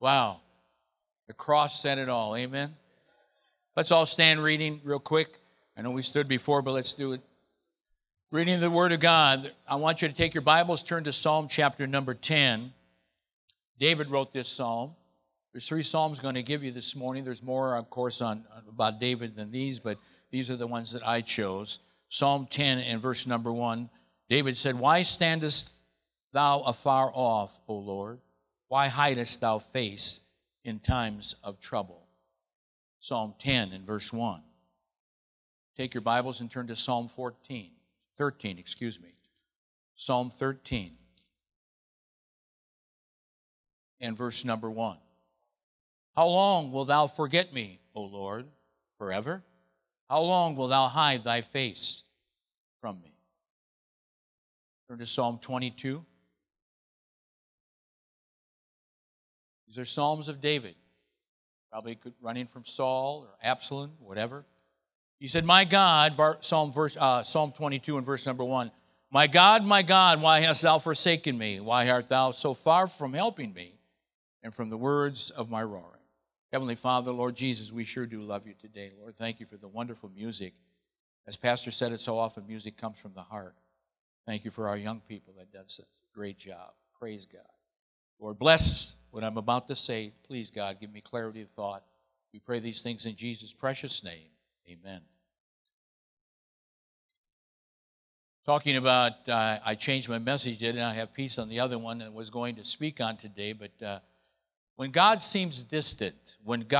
Wow. The cross said it all. Amen. Let's all stand reading real quick. I know we stood before, but let's do it. Reading the Word of God. I want you to take your Bibles, turn to Psalm chapter number 10. David wrote this psalm. There's 3 psalms I'm going to give you this morning. There's more, of course, about David than these, but these are the ones that I chose. Psalm 10 and verse number 1. David said, "Why standest thou afar off, O Lord? Why hidest thou face in times of trouble?" Psalm 10 and verse 1. Take your Bibles and turn to Psalm 13. Psalm 13 and verse number 1. "How long wilt thou forget me, O Lord? Forever? How long wilt thou hide thy face from me?" Turn to Psalm 22. These are Psalms of David, probably running from Saul or Absalom, whatever. He said, "My God," Psalm 22 and verse number 1, my God, why hast thou forsaken me? Why art thou so far from helping me and from the words of my roaring?" Heavenly Father, Lord Jesus, we sure do love you today. Lord, thank you for the wonderful music. As Pastor said it so often, music comes from the heart. Thank you for our young people that does such a great job. Praise God. Lord, bless what I'm about to say. Please, God, give me clarity of thought. We pray these things in Jesus' precious name. Amen. Talking about, I changed my message, didn't I? Have peace on the other one and was going to speak on today, but when God seems distant,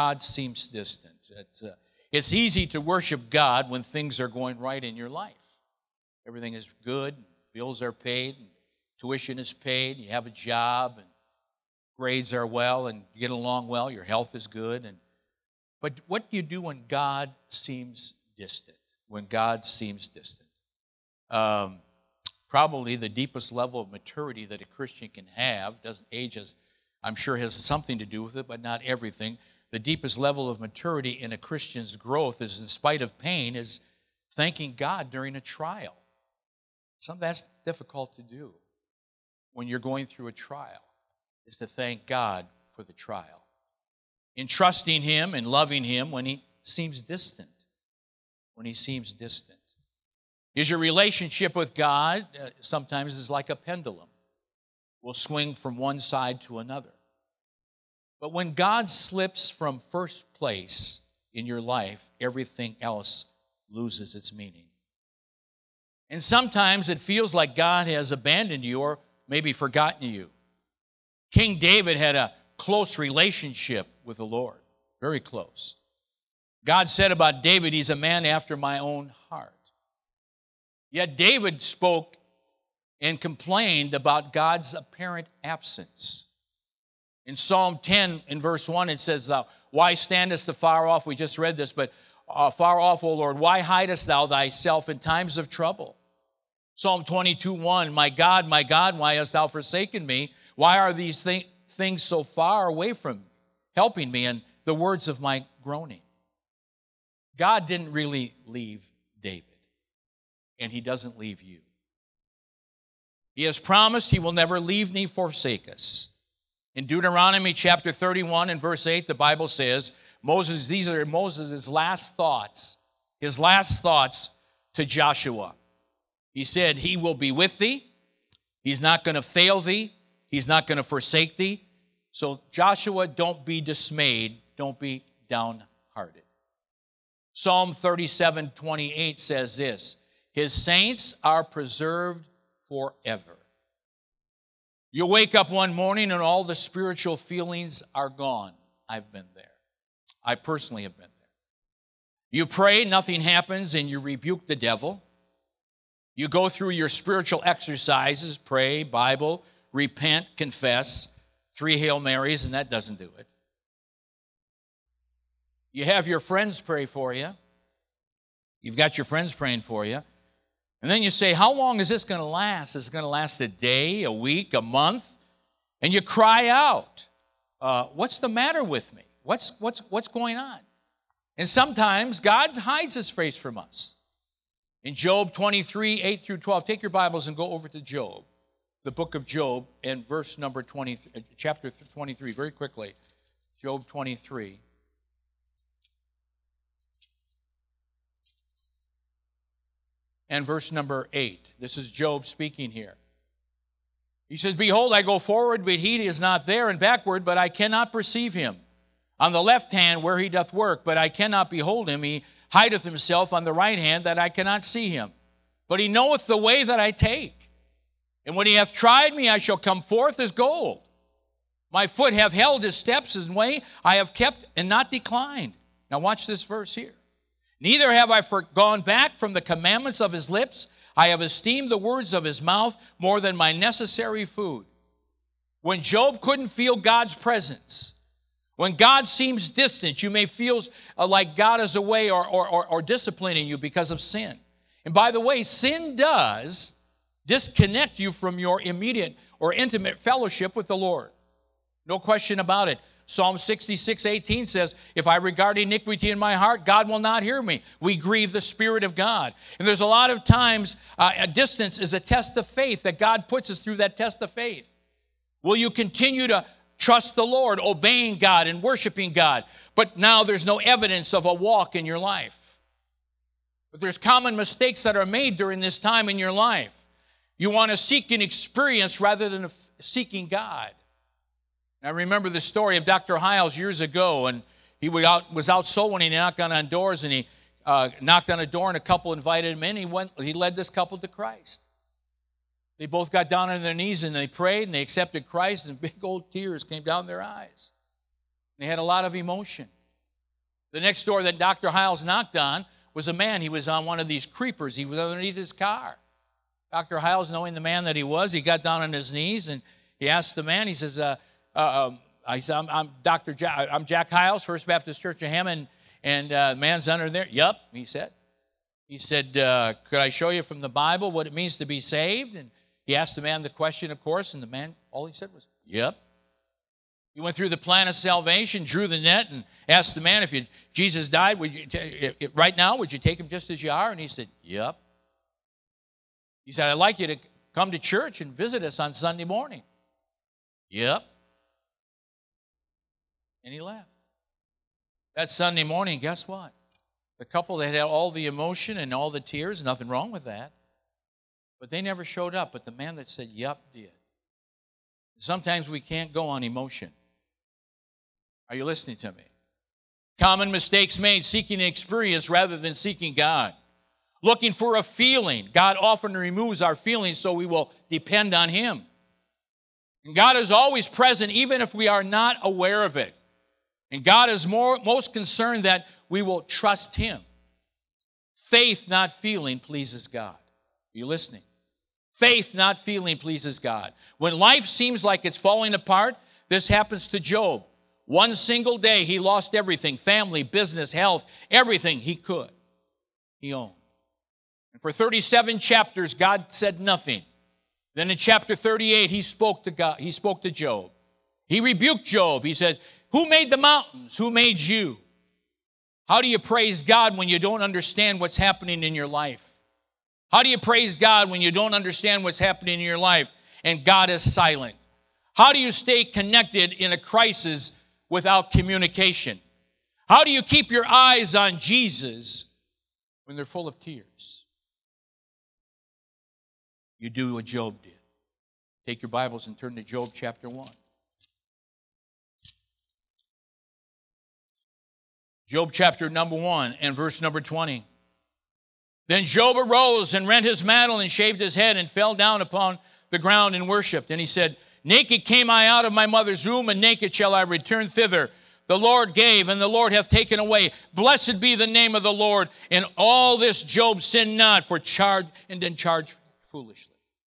it's easy to worship God when things are going right in your life. Everything is good, bills are paid, tuition is paid, you have a job, and grades are well, and you get along well, your health is good. But what do you do when God seems distant? Probably the deepest level of maturity that a Christian can have, age I'm sure has something to do with it, but not everything. The deepest level of maturity in a Christian's growth is, in spite of pain, is thanking God during a trial. That's difficult to do when you're going through a trial, is to thank God for the trial. In trusting Him and loving Him when He seems distant. Is your relationship with God sometimes is like a pendulum. Will swing from one side to another. But when God slips from first place in your life, everything else loses its meaning. And sometimes it feels like God has abandoned you or maybe forgotten you. King David had a close relationship with the Lord, very close. God said about David, he's a man after my own heart. Yet David spoke and complained about God's apparent absence. In Psalm 10, in verse 1, it says, "Why standest thou far off?" We just read this, but "Far off, O Lord, why hidest thou thyself in times of trouble?" Psalm 22, 1, my God, why hast thou forsaken me? Why are these things so far away from helping me?" And the words of my groaning. God didn't really leave David, and He doesn't leave you. He has promised He will never leave nor forsake us. In Deuteronomy chapter 31 and verse 8, the Bible says, these are Moses' last thoughts, his last thoughts to Joshua. He said, He will be with thee. He's not going to fail thee. He's not going to forsake thee. So Joshua, don't be dismayed. Don't be downhearted. Psalm 37:28 says this, His saints are preserved forever. You wake up one morning and all the spiritual feelings are gone. I've been there. I personally have been there. You pray, nothing happens, and you rebuke the devil. You go through your spiritual exercises, pray, Bible, repent, confess, 3 Hail Marys, and that doesn't do it. You have your friends pray for you. You've got your friends praying for you. And then you say, how long is this going to last? Is it going to last a day, a week, a month? And you cry out, what's the matter with me? What's going on? And sometimes God hides His face from us. In Job 23, 8 through 12, take your Bibles and go over to Job, the book of Job, and verse number 20, chapter 23, very quickly. Job 23. And verse number 8. This is Job speaking here. He says, Behold, I go forward, but he is not there, and backward, but I cannot perceive him. On the left hand where he doth work, but I cannot behold him. He hideth himself on the right hand, that I cannot see him. But he knoweth the way that I take. And when he hath tried me, I shall come forth as gold. My foot hath held his steps, his way I have kept and not declined. Now watch this verse here. Neither have I gone back from the commandments of his lips. I have esteemed the words of his mouth more than my necessary food. When Job couldn't feel God's presence, when God seems distant, you may feel like God is away or disciplining you because of sin. And by the way, sin does disconnect you from your immediate or intimate fellowship with the Lord. No question about it. Psalm 66:18 says, If I regard iniquity in my heart, God will not hear me. We grieve the Spirit of God. And there's a lot of times a distance is a test of faith that God puts us through that test of faith. Will you continue to trust the Lord, obeying God and worshiping God? But now there's no evidence of a walk in your life. But there's common mistakes that are made during this time in your life. You want to seek an experience rather than seeking God. I remember the story of Dr. Hiles years ago, and he was out soul winning. He knocked on doors, and he knocked on a door, and a couple invited him in. He led this couple to Christ. They both got down on their knees, and they prayed, and they accepted Christ, and big old tears came down their eyes. They had a lot of emotion. The next door that Dr. Hiles knocked on was a man. He was on one of these creepers. He was underneath his car. Dr. Hiles, knowing the man that he was, he got down on his knees, and he asked the man, he says, I'm Jack Hiles, First Baptist Church of Hammond, and the man's under there. Yup, he said. He said, could I show you from the Bible what it means to be saved? And he asked the man the question, of course, and the man, all he said was, yup. He went through the plan of salvation, drew the net, and asked the man, if Jesus died, right now, would you take him just as you are? And he said, yup. He said, I'd like you to come to church and visit us on Sunday morning. Yep. And he left. That Sunday morning, guess what? The couple that had all the emotion and all the tears, nothing wrong with that. But they never showed up. But the man that said, yup, did. Sometimes we can't go on emotion. Are you listening to me? Common mistakes made, seeking an experience rather than seeking God. Looking for a feeling. God often removes our feelings so we will depend on Him. And God is always present even if we are not aware of it. And God is most concerned that we will trust Him. Faith, not feeling, pleases God. Are you listening? Faith, not feeling, pleases God. When life seems like it's falling apart, this happens to Job. One single day, he lost everything, family, business, health, everything he could. He owned. And for 37 chapters, God said nothing. Then in chapter 38, he spoke to God. He spoke to Job. He rebuked Job. He said, who made the mountains? Who made you? How do you praise God when you don't understand what's happening in your life? How do you praise God when you don't understand what's happening in your life and God is silent? How do you stay connected in a crisis without communication? How do you keep your eyes on Jesus when they're full of tears? You do what Job did. Take your Bibles and turn to Job chapter 1. Job chapter number 1 and verse number 20. Then Job arose and rent his mantle and shaved his head and fell down upon the ground and worshipped. And he said, naked came I out of my mother's womb, and naked shall I return thither. The Lord gave, and the Lord hath taken away. Blessed be the name of the Lord. In all this Job sinned not, for charged foolishly.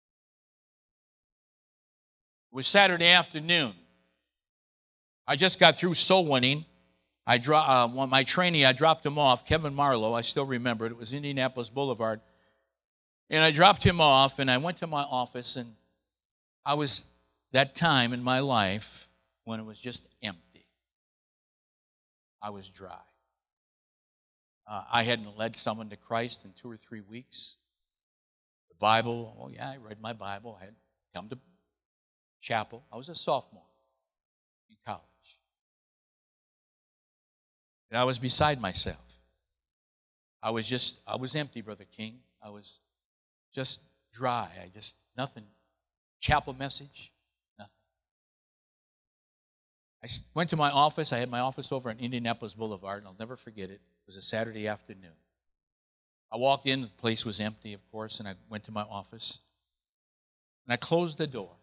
It was Saturday afternoon. I just got through soul winning. My trainee, I dropped him off, Kevin Marlowe, I still remember it. It was Indianapolis Boulevard. And I dropped him off, and I went to my office, and I was that time in my life when it was just empty. I was dry. I hadn't led someone to Christ in 2 or 3 weeks. The Bible, oh yeah, I read my Bible. I had come to chapel. I was a sophomore in college. And I was beside myself. I was empty, Brother King. I was just dry. Nothing. Chapel message, nothing. I went to my office. I had my office over on Indianapolis Boulevard, and I'll never forget it. It was a Saturday afternoon. I walked in. The place was empty, of course, and I went to my office. And I closed the door.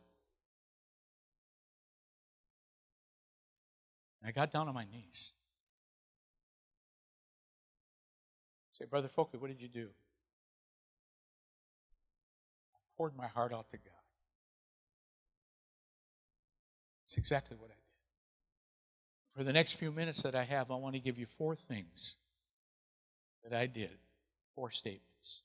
And I got down on my knees. I say, Brother Folke, what did you do? I poured my heart out to God. That's exactly what I did. For the next few minutes that I have, I want to give you 4 things that I did. 4 statements.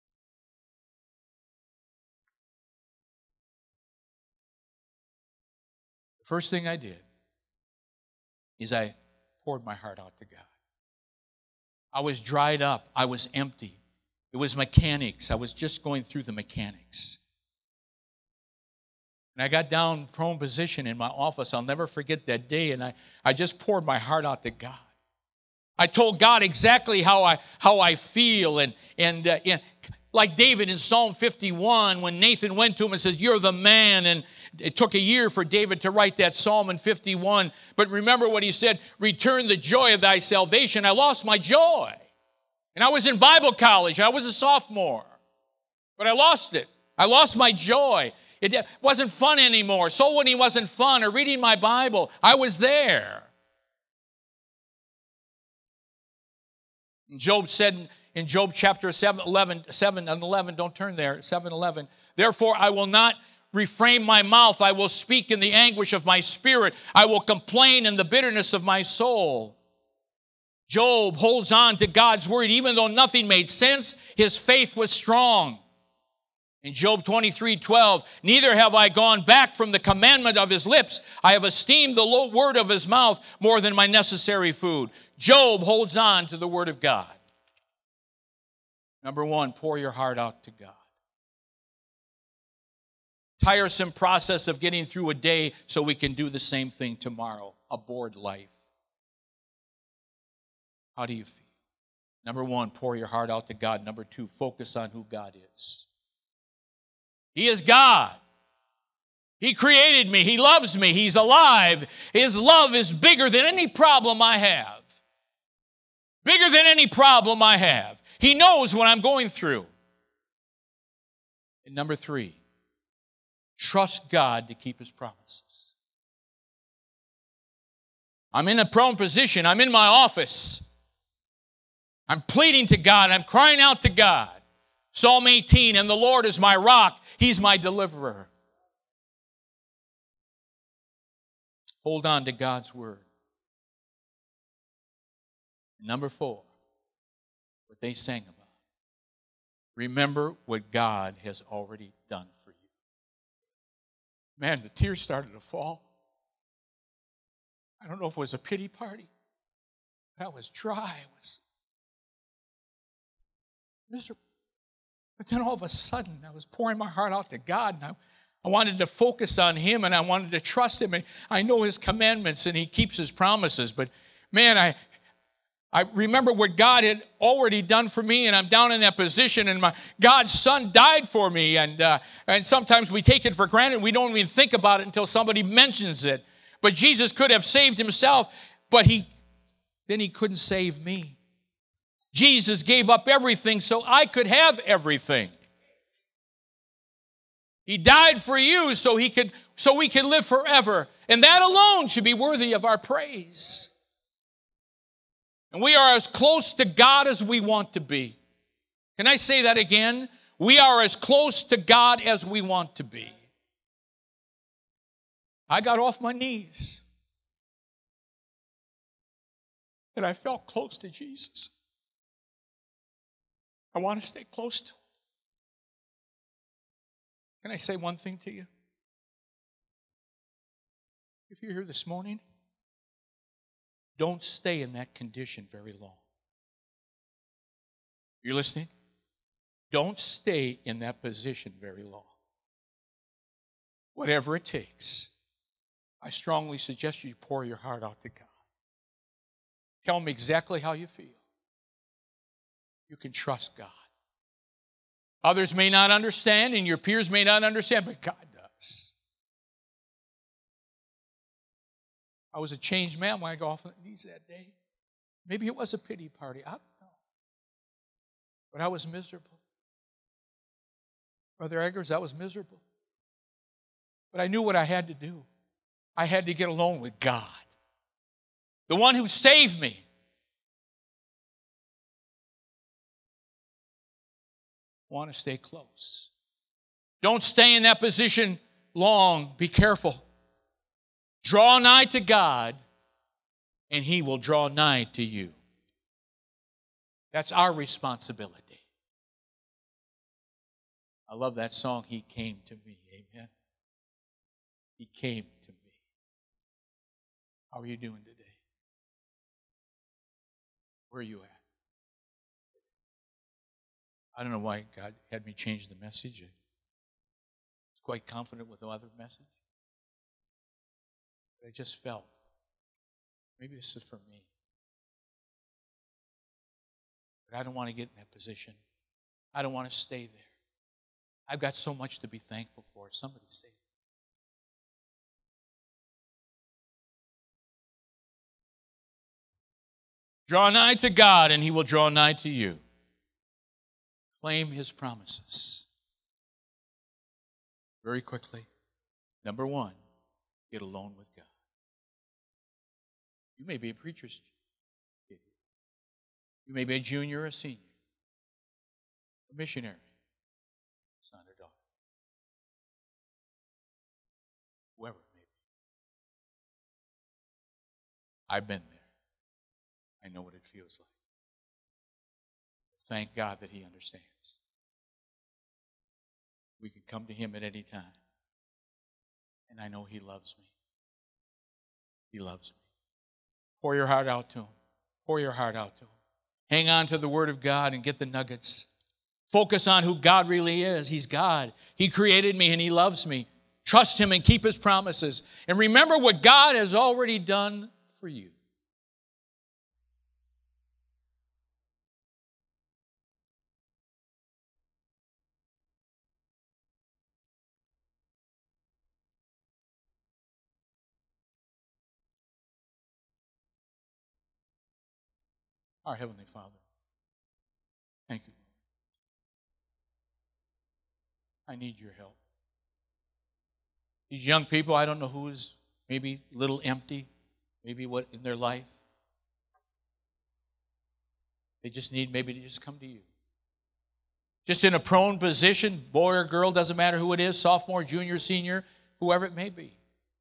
The first thing I did is I poured my heart out to God. I was dried up. I was empty. It was mechanics. I was just going through the mechanics. And I got down prone position in my office. I'll never forget that day, and I just poured my heart out to God. I told God exactly how I feel, and like David in Psalm 51, when Nathan went to him and said, "You're the man," and it took a year for David to write that Psalm in 51. But remember what he said, "Return the joy of thy salvation." I lost my joy. And I was in Bible college. I was a sophomore. But I lost it. I lost my joy. It wasn't fun anymore. Soul winning wasn't fun, or reading my Bible. I was there. Job said in Job chapter 7 and 11, don't turn there, 7:11, "Therefore I will not refrain my mouth. I will speak in the anguish of my spirit. I will complain in the bitterness of my soul." Job holds on to God's word. Even though nothing made sense, his faith was strong. In Job 23:12, "Neither have I gone back from the commandment of his lips. I have esteemed the low word of his mouth more than my necessary food." Job holds on to the word of God. Number 1, pour your heart out to God. Tiresome process of getting through a day so we can do the same thing tomorrow. A bored life. How do you feel? Number 1, pour your heart out to God. Number 2, focus on who God is. He is God. He created me. He loves me. He's alive. His love is bigger than any problem I have. Bigger than any problem I have. He knows what I'm going through. And number 3, trust God to keep his promises. I'm in a prone position. I'm in my office. I'm pleading to God. I'm crying out to God. Psalm 18, "And the Lord is my rock. He's my deliverer." Hold on to God's word. Number 4, what they sang about. Remember what God has already done for you. Man, the tears started to fall. I don't know if it was a pity party. I was dry. I was miserable. But then all of a sudden, I was pouring my heart out to God, and I wanted to focus on him, and I wanted to trust him. And I know his commandments, and he keeps his promises. But man, I remember what God had already done for me, and I'm down in that position, and God's son died for me. And sometimes we take it for granted. We don't even think about it until somebody mentions it. But Jesus could have saved himself, but then he couldn't save me. Jesus gave up everything so I could have everything. He died for you so we could live forever. And that alone should be worthy of our praise. And we are as close to God as we want to be. Can I say that again? We are as close to God as we want to be. I got off my knees. And I felt close to Jesus. I want to stay close to him. Can I say one thing to you? If you're here this morning, don't stay in that condition very long. You're listening? Don't stay in that position very long. Whatever it takes, I strongly suggest you pour your heart out to God. Tell him exactly how you feel. You can trust God. Others may not understand, and your peers may not understand, but God does. I was a changed man when I got off on the knees that day. Maybe it was a pity party. I don't know. But I was miserable. Brother Eggers, I was miserable. But I knew what I had to do. I had to get alone with God, the one who saved me. Want to stay close. Don't stay in that position long. Be careful. Draw nigh to God, and He will draw nigh to you. That's our responsibility. I love that song, He Came to Me. Amen. He came to me. How are you doing today? Where are you at? I don't know why God had me change the message. I was quite confident with the other message. But I just felt, maybe this is for me. But I don't want to get in that position. I don't want to stay there. I've got so much to be thankful for. Somebody say it. Draw nigh to God, and He will draw nigh to you. Claim His promises. Very quickly. Number one, get alone with God. You may be a preacher's kid. You may be a junior or a senior. A missionary. Son or daughter. Whoever it may be. I've been there. I know what it feels like. Thank God that He understands. We can come to Him at any time. And I know He loves me. He loves me. Pour your heart out to Him. Pour your heart out to Him. Hang on to the Word of God and get the nuggets. Focus on who God really is. He's God. He created me and He loves me. Trust Him and keep His promises. And remember what God has already done for you. Our Heavenly Father, thank you. I need your help. These young people, I don't know who is maybe a little empty, maybe what in their life. They just need maybe to just come to you. Just in a prone position, boy or girl, doesn't matter who it is, sophomore, junior, senior, whoever it may be.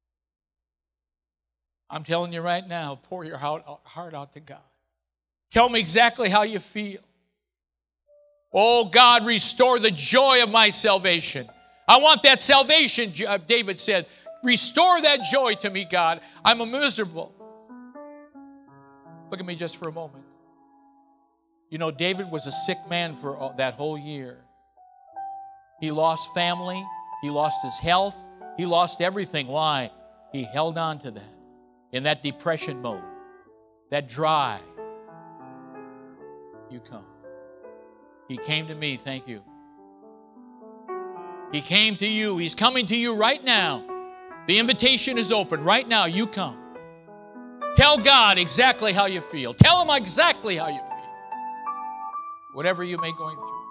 I'm telling you right now, pour your heart out to God. Tell me exactly how you feel. Oh, God, restore the joy of my salvation. I want that salvation, David said. Restore that joy to me, God. I'm miserable. Look at me just for a moment. You know, David was a sick man for that whole year. He lost family. He lost his health. He lost everything. Why? He held on to that. In that depression mode. That dry. You come. He came to me, thank you. He came to you. He's coming to you right now. The invitation is open. Right now, you come. Tell God exactly how you feel. Tell Him exactly how you feel. Whatever you may be going through.